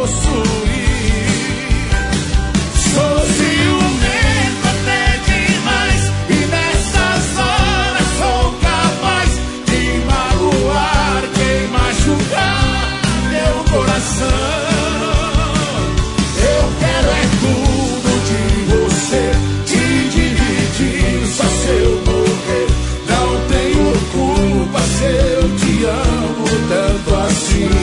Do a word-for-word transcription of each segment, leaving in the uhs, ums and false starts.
possuir. Sou ciumento até demais, e nessas horas sou capaz de magoar quem machucar meu coração. Eu quero é tudo de você, te dividir só se eu morrer. Não tenho culpa se eu te amo tanto assim.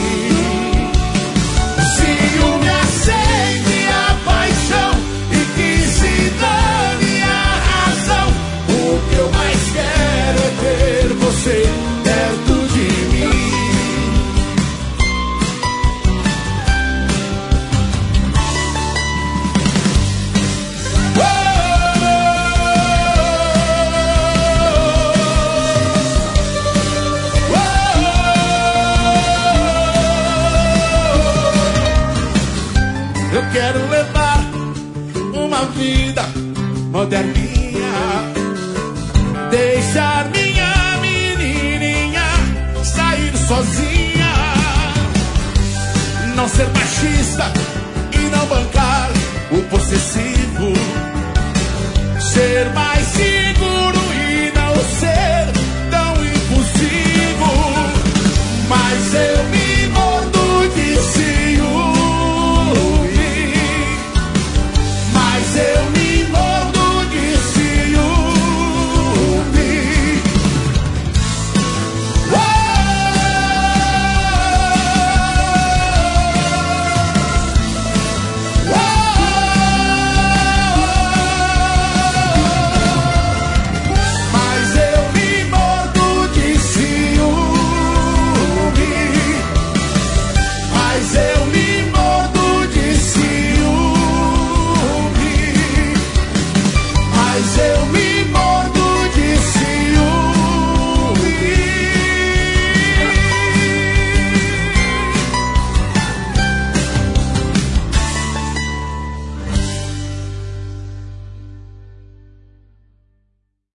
Ciúme acende a paixão e que se dane a razão. O que eu mais quero é ter você perto de mim. Eu quero levar uma vida moderninha, deixar minha menininha sair sozinha, não ser machista e não bancar o possessivo.